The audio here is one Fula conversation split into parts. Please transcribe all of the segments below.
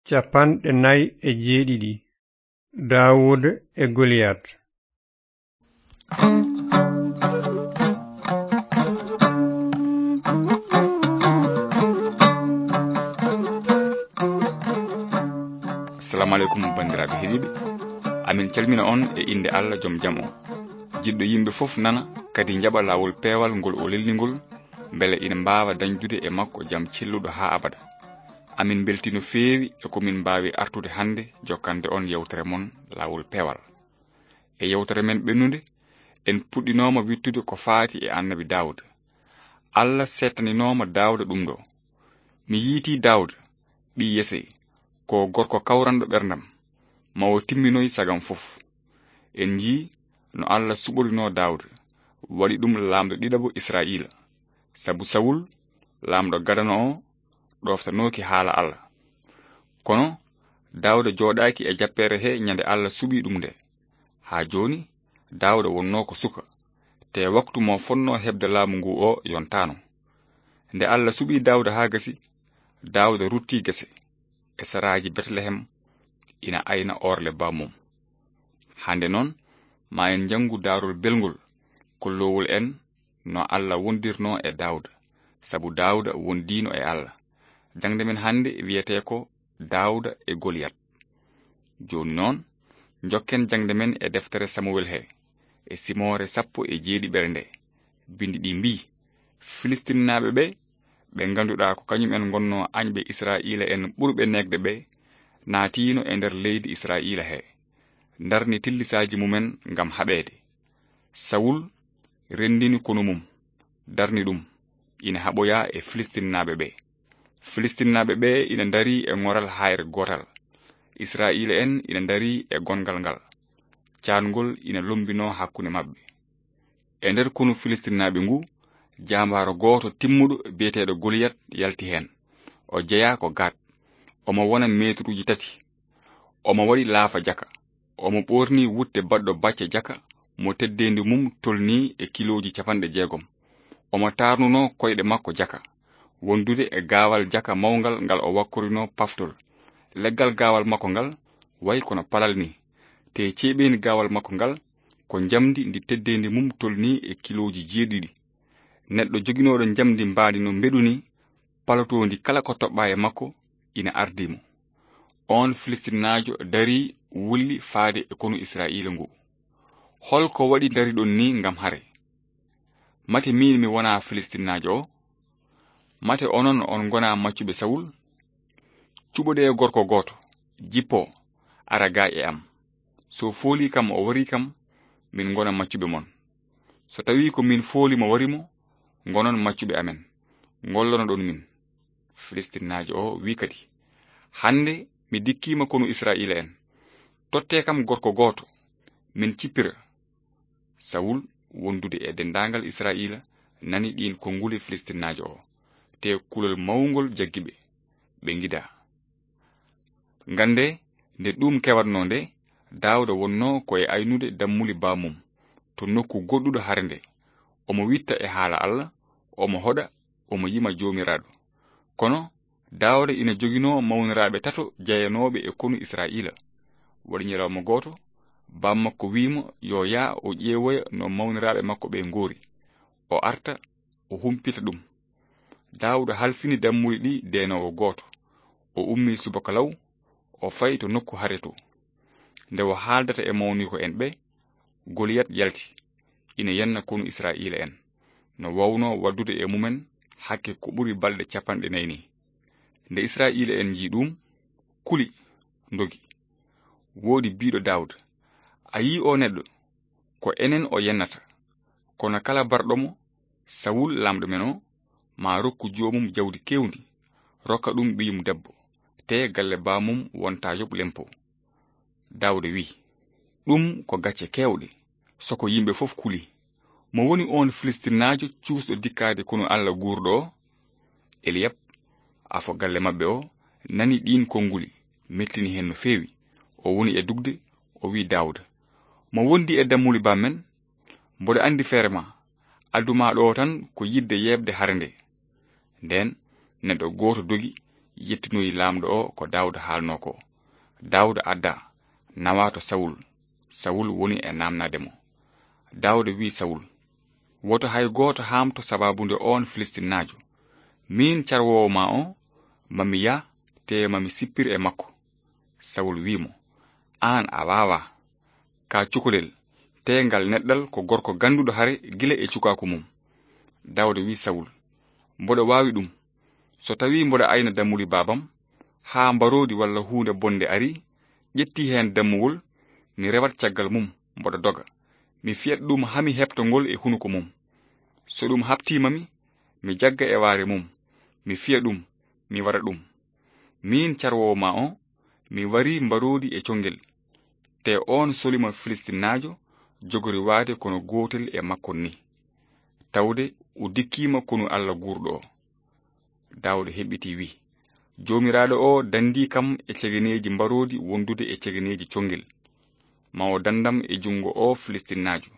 Capanɗe nayi e jeeɗiɗi. Daawud e Goliyat. Assalamu alaikum bandiraɓe heɗiɓe, amin calmina on e inde Allah joom jaam o. Jiɗɗo yimɓe fof nana kadi jaɓa lawol peewal ngol o lelnigol, beele ina mbawa dañjude e makko jaam celluɗo ha abada. Amin beltino feewi e komin mbawi artude hande jokkande on yewtere mon lawol peewal. E yewtere men ɓennude en puɗɗinoma wittude ko faati e annabi Dawud. Allah settaninoma Dawuda ɗum ɗo: mi yiiti Dawuda ɓi Yese, ko gorko kawranɗo ɓerdam, mawo timminoy sagam fof. En jii no Allah suɓorino Dawuda, waɗi ɗum lamɗo ɗiɗabo Israila, sabu Sawul lamɗo gadano o ɗoftanoki haala Allah. Kono Dawuda jooɗaki e jappere he nyande Allah suɓi ɗum nde. Ha joni Dawuda wonno ko suka, te waktu mo fonno hebde laamu ngu o yontano. Nde Allah suɓi Dawuda ha gasi, Dawuda rutti gese e saraji Betlehem, ina ayna orle bamum. Hande noon ma en jangu darol belgol ko lowol en no Allah wondirno e Dawuda, sabu Dawuda wondino e Allah. Jangde men hande wiyete ko Dawuda e Goliyat. Joni noon jokken jangde men e deftere Samuel he, e simore 17 nde. Bindi ɗi mbi: Filistinaɓe ɓe ganduɗa ko kañum en gonno añɓe Israila en ɓurɓe negde ɓe, naatino e nder leydi Israila he, darni tillisaji mumen ngam haɓede. Sawul rendini kono mum, darni ɗum, ina haɓoya e Filistinaɓe ɓe. Filistinaɓe ɓe ina dari e ngoral hayre gotal, Israila en ina dari e gongal ngal, caangol ina lombino hakkunde mabɓe. E nder konu Filistinaɓe ngu, jambaro goto timmuɗo biyeteɗo Goliyat yalti hen. O jeeya ko Gat, omo wona metruji 3, omo waɗi laafa jaka, omo ɓorni wutte baɗɗo bacce jaka mo teddendi mum tolni e kiloji 60. Omo tarnuno koyɗe makko jaka, wondude e gaawal jaka mawngal ngal o wakkorino paftol. Leggal gaawal makko ngal way kono palal ni, te ceeɓeni gaawal makko ngal ko jamdi ndi teddendi mum tolni e kiloji 7. Neɗɗo joginoɗo jamdi mbaadi no mbeɗuni, palotondi kala ko toɓɓa e makko, ina ardimo. On Filistinajo dari wulli faade e konu Israila ngu. Holko waɗi dari ɗon ni ngam hare? Mate min mi wona Filistinajo o? Mate onon on gona maccuɓe Sawul? Cuɓode e gorko goto, jippo, ara ga e am. So fooli kam o wari kam, min gona maccuɓe mon. So tawi ko min fooli mo warimo, gonon maccuɓe amen, gollono ɗon min. Filistinajo o wi kadi: hande mi dikkima konu Israila en, totte kam gorko goto, min cippira. Sawul wondude e dendagal Israila nani ɗin konguli Filistinajo o, te kulol mawgol jaggiɓe, ɓe gida. Ngande nde ɗum kewatno nde, Dawuda wonno ko e aynude dammuli bamum to nokku goɗɗuɗo hare nde. Omo witta e haala Allah, omo hoɗa, omo yima jomiraɗo. Kono Dawuda ina jogino mawniraɓe 3 jeyanoɓe e konu Israila. Waɗi ñalawma goto, bam makko wimo yo yaa o ƴeewoya no mawniraɓe makko ɓe ngori. O arta o humpita ɗum. Dawuda halfini dammuli ɗi denowo goto. O ummi subaka law, o fayi to nokku hare to. Nde o haaldata e mawniko en ɓe, Goliyat yalti, ina yenna konu Israila en, no wawno waddude e mumen hakke ko ɓuri balɗe 40 ni. Nde Israila en ji ɗum, kuli, ndogi. Woodi biɗo Dawuda: a yi o neɗɗo, ko enen o yennata, kono kala barɗomo Sawul lamɗo men o ma rokku jomum jawdi kewndi, rokka ɗum ɓiyum debbo, te galle bamum wonta yoɓ lempo. Dawuda wi: ɗum ko gacce kewɗe, soko yimɓe fof kuli. Mo woni on Filistinajo cuusɗo dikkade kono Allah guurɗo o? Eliyab, afo galle mabɓe o, nani ɗin konguli, mettini hen no feewi. O woni e dugde, o wi Dawuda: mo wondi e dammuli bammen, mboɗo andi feere ma, adduma ɗo tan ko yidde yebde hare nde. Nden neɗɗo goto dogi, yettinoyi lamɗo o ko Dawda haalno ko. Dawda adda nawa to Sawul woni e namnademo. Dawda wi Sawul, woto hay goto hamto sababunde on Filistinnajo. Min carwowo ma o mami ya te mami sippir e makko. Sawul wimo, an a wawa ka cukalel te ngal neɗɗal ko gorko ganduɗo hare gila e cukaku mum. Dawda wi Sawul, mboɗo wawi ɗum, so tawi mboɗo ayna dammuli babam ha mbarodi walla hunde bonde ari, ƴetti hen dammuwol, mi rewat caggal mum mboɗo doga, mi fiyat ɗum hami heɓto ngol e hunuko mum. So ɗum haptimami, mi jagga e waare mum, mi fiya ɗum, mi wara ɗum. Min carwowo ma o, mi wari mbarodi e congel, te on solima Filistinnajo jogori waade kono gotel e makkon ni, tawde o dikkima kono Allah gurɗo. Dawda heɓɓiti wi, jomiraɗo o dandi kam e cegeneji mbarodi wondude e cegeneji congel, ma o dandam e jungo o Filistinnajo.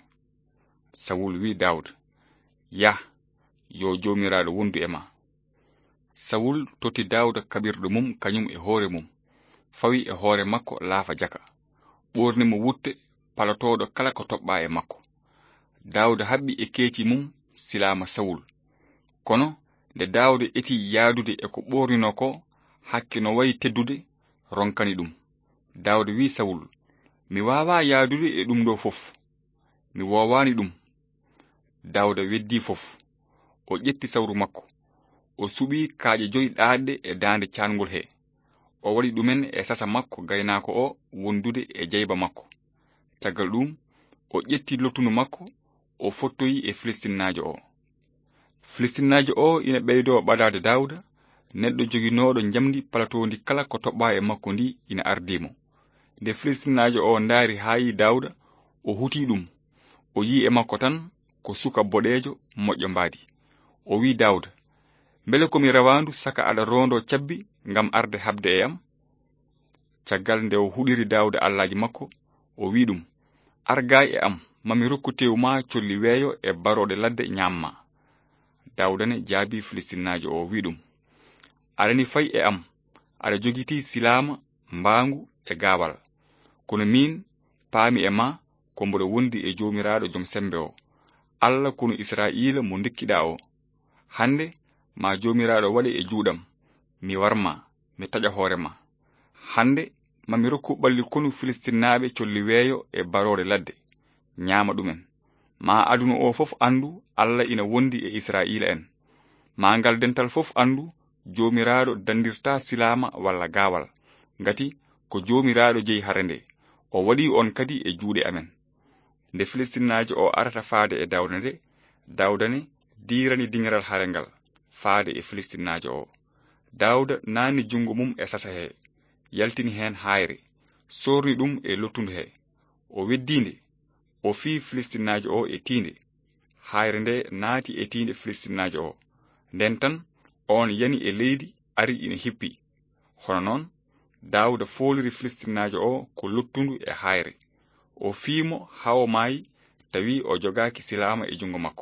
Sawul wi Dawda, ya, yo jomiraɗo wondu e ma. Sawul toti Dawda kaɓirɗo mum kañum e hoore mum, fawi e hoore makko laafa jaka, ɓornimo wutte palotoɗo kala ko toɓɓa e makko. Dawda haɓɓi e keeci mum silama Sawul, kono nde Dawda eti yaadude e ko ɓornino ko, hakke no wayi teddude ronkani ɗum. Dawda wi Sawul, mi wawa yaadude e ɗum ɗo fof, mi wowani ɗum. Dawda weddi fof, o ƴetti sawru makko, o suɓi kaaƴe 5 ɗaɗɗe e daande caangol he, o waɗi ɗumen e sasa makko gaynako o wondude e jeyba makko. Caggal ɗum, o ƴetti lottuno makko, o fottoyi e Filistinnajo o. Filistinnajo o ina ɓeydo ɓadade Dawda, neɗɗo joginoɗo jamdi palatondi kala ko toɓɓa e makko ndi ina ardimo. Nde Filistinnajo o ndaari haayi Dawda, o huti ɗum, o yi e makko tan ko suka boɗejo moƴƴo mbaadi. O wi Dawda, mbele komi rawandu saka aɗa rondo cabbi ngam arde habde e am? Caggal nde o huɗiri Dawda allaji makko, o wi ɗum, argay e am, mami rokku tew ma colli weeyo e baroɗe ladde ñamma. Dawda ne jaabi Filistinnajo o wi ɗum, aɗani fay e am, aɗa jogiti silama, mbaangu e gaawal, kono min paami e ma ko mboɗo wondi e jomiraɗo joom sembe o, Allah kono Israila mo ndekkiɗa o. Hande ma jomiraɗo waɗe e juuɗam, mi warma, mi taƴa hoorema. Hande mami rokku ɓalli konu Filistinnaɓe colli weeyo e barore ladde, ñaama ɗumen. Ma aduna o fof andu Allah ina wondi e Israila en. Ma ngal dental fof andu jomiraɗo dandirta silama walla gaawal, ngati ko jomiraɗo jeyi harande, o waɗi on kadi e juuɗe amen. Nde Filistinnajo o arata faade e Dawda nde, Dawda ne dirani dingiral hare ngal faade e Filistinnajo o. Dawda naani jungo mum e sasa he, yaltini hen hayre, sorni ɗum e lottundu he, o weddinde, o fi Filistinnajo o e tiinde. Hayre nde naati e tiinde Filistinnajo o, nden tan on yani e leydi ari ina hippi. Hono noon Dawda fooliri Filistinnajo o ko lottundu e hayre, o fiimo hawo maayi tawi o jogaki silama e jungo makko.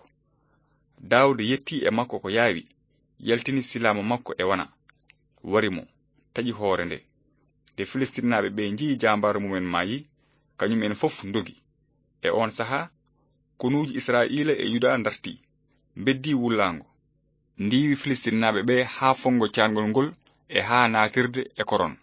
Dawda yetti e makko ko yaawi, yaltini silama makko e wana, wari mo, taƴi hoore nde. De Filistinnaɓe ɓe njii jambaru mumen maayi, kañum en fof ndogi. E on saha, konuuji Israila e Yuda darti, beddi wullango, ndiwi Filistinnaɓe ɓe haa fongo caangol ngol e haa naatirde e koron.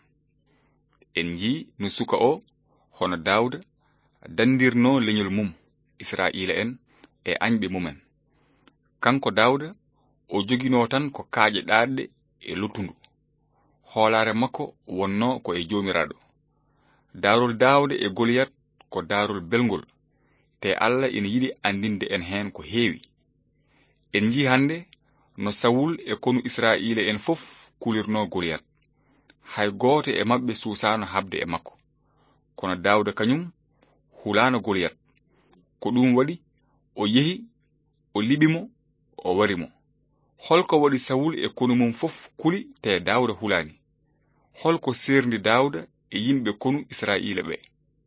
En njii no suka o, hono Dawda, dandirno leñol mum, Israila en, e añɓe mumen. Kanko Dawda, o jogino tan ko kaaƴe ɗaɗɗe e luttundu. Hoolare makko wonno ko e jomiraɗo. Darol Dawda e Goliyat ko darol belgol, te Allah ina yiɗi andinde en hen ko heewi. En ji hande no Sawul e konu Israila en fof kulirno Goliyat. Hay gooto e mabɓe suusano habde e makko. Kono Dawda kañum hulano Goliyat. Ko ɗum waɗi o yehi, o liɓimo, o warimo. Holko waɗi Sawul e konu mum fof kuli te Dawda hulani? Holko serndi Dawda e yimɓe konu Israila ɓe?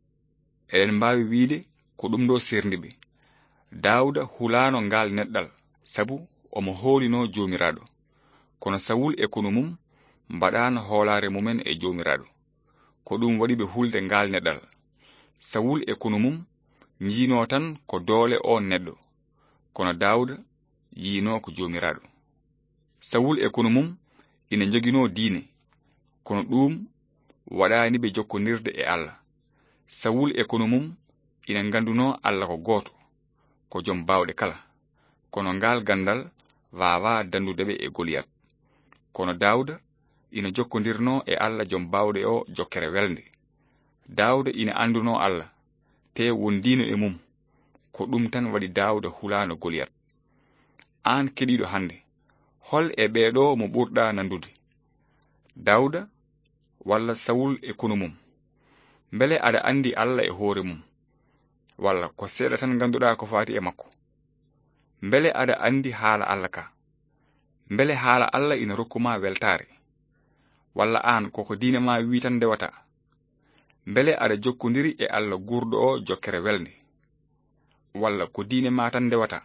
Eɗen mbawi wiide ko ɗum ɗo serndiɓe. Dawda hulano ngal neɗɗal, sabu omo hoolino jomiraɗo. Kono Sawul e konu mum mbaɗano hoolare mumen e jomiraɗo, ko ɗum waɗi ɓe hulde ngal neɗɗal. Sawul e konu mum jiino tan ko doole o neɗɗo, kono Dawuda yiino ko jomiraɗo. Sawul e konu mum ina jogino diine, kono ɗum waɗani ɓe jokkondirde e Allah. Sawul e konu mum ina ganduno Allah ko gooto, ko jom bawɗe kala, kono ngal gandal wawa dandudeɓe e Goliyat. Kono Dawuda ina jokkondirno e Allah jom bawɗe o jokkere welde. Dawuda ina anduno Allah, te wondino e mum, ko ɗum tan waɗi Dawuda hulano Goliyat. An keɗiɗo hande, hol e ɓeeɗo mo ɓurɗa nandude, Dawuda walla Sawul e konu mum? Mbele aɗa andi Allah e hoore mum, walla ko seeɗa tan ganduɗa ko faati e makko? Mbele aɗa andi haala Allah ka? Mbele haala Allah ina rokkuma weltare, walla an koko diine ma wi tan ndewata? Mbele aɗa jokkodiri e Allah gurɗo o jokkere welde, walla ko diine ma tan ndewata?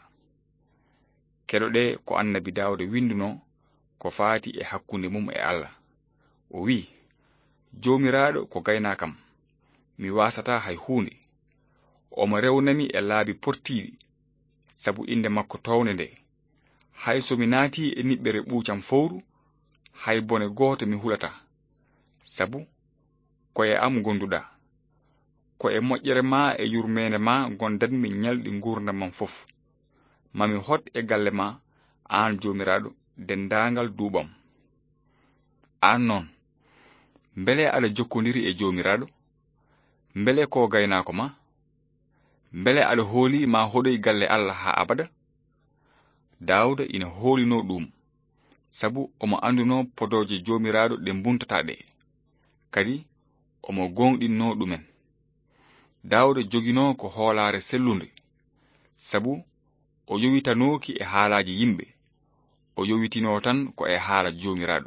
Keɗoɗe ko annabi Dawuda winduno ko faati e hakkunde mum e Allah. O wi, jomiraɗo ko gaynakam, mi wasata hay hunde. Omo rewnami e laabi portiɗi, sabu inde makko towne nde. Hay so mi naati e niɓɓere ɓuucam fowru, hay bone gooto mi hulata, sabu ko e am gonduɗa, ko e moƴƴere ma e yurmede ma gondanmi ñalɗi gurdam mam fof. Mami hot e galle ma, an jomiraɗo dendangal duuɓam. An noon, mbele aɗa jokkodiri e jomiraɗo? Mbele ko gaynako ma? Mbele aɗa hooli ma hoɗoy galle Allah ha abada? Dawuda ina hoolino ɗum, sabu omo anduno podoje jomiraɗo ɗe buntata ɗe, kadi omo gonɗinno ɗumen. Dawuda jogino ko hoolare sellunde, sabu o yowitanoki e haalaji yimɓe, o yowitino tan ko e haala jomiraɗo.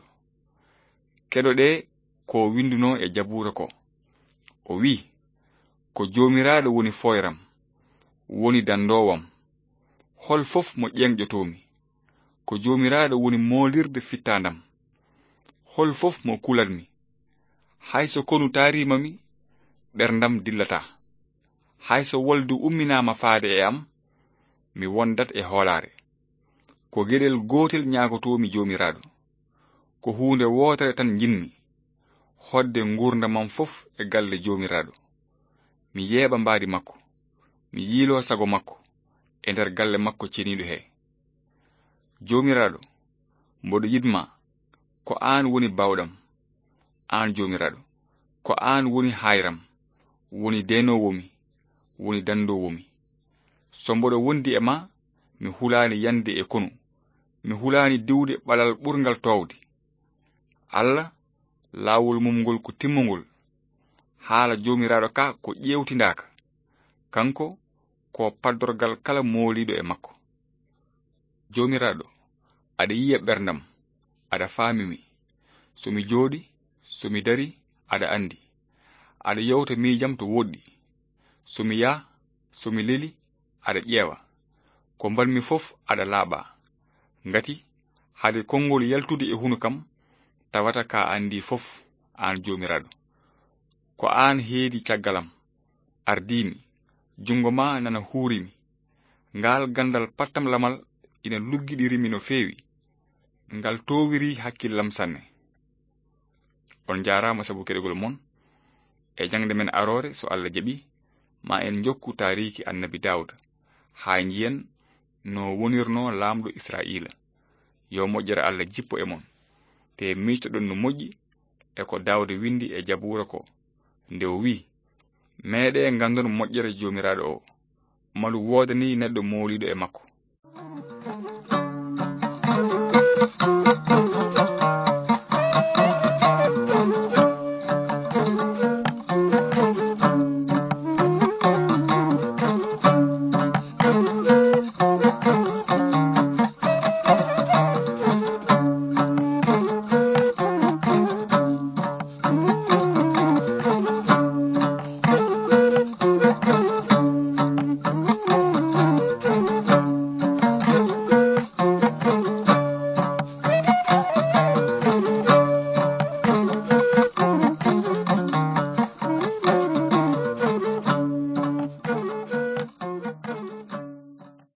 Keɗoɗe ko winduno e Jabura ko, o wi, ko jomiraɗo woni foyram, woni dandowam, hol fof mo ƴengƴotomi, ko jomiraɗo woni molirde fittandam, hol fof mo kulanmi. Hayso konu tarimami, ɓerdam dillata. Hayso woldu umminama faade e am, mi wondat e hoolare. Ko geɗel gotel ñagotomi jomiraɗo, ko hunde wotere tan jinmi, hodde gurdamam fof e galle jomiraɗo. Mi yeeɓa mbaadi makko, mi yiilo sago makko e nder galle makko ceniɗo he. Jomiraɗo, mboɗo yidma, ko an woni bawɗam, an jomiraɗo, ko an woni hayram, woni denowomi, woni dandowomi. So mboɗo wondi e ma, mi hulani yande e konu, mi hulani diwde ɓalal ɓurgal towde. Allah, laawol mum ngol ko timmugol, haala jomiraɗo ka ko ƴewtindaka, kanko ko paddorgal kala mooliɗo e makko. Jomiraɗo, aɗa yiya ɓerdam, aɗa faamimi, somi jooɗi, somi dari, aɗa andi, aɗa yewta miijam to woɗɗi, somi yaa, somi leli, aɗa ƴeewa, ko mbalmi fof aɗa laaɓa, ngati hade konngol yaltude e hunu kam, tawata ka andi fof, an jomiraɗo. Ko an heedi caggalam, ardimi, jungo ma nana huurimi, ngal gandal pattam lamal ina luggiɗirimi no feewi, ngal towiri hakkillam sanne. On jarama sabu keɗogol mon, e jangde men arore so Allah jaɓi, ma en jokku tariki annabi Dawuda, ha jiyen no wonirno lamɗo Israila. Yo moƴƴere Allah jippo e mon, te mictoɗon no moƴƴi e ko Dawuda windi e Jabura ko, nde o wi, meeɗe gandon moƴƴere jomiraɗo o, malu wodani neɗɗo moliɗo e makko.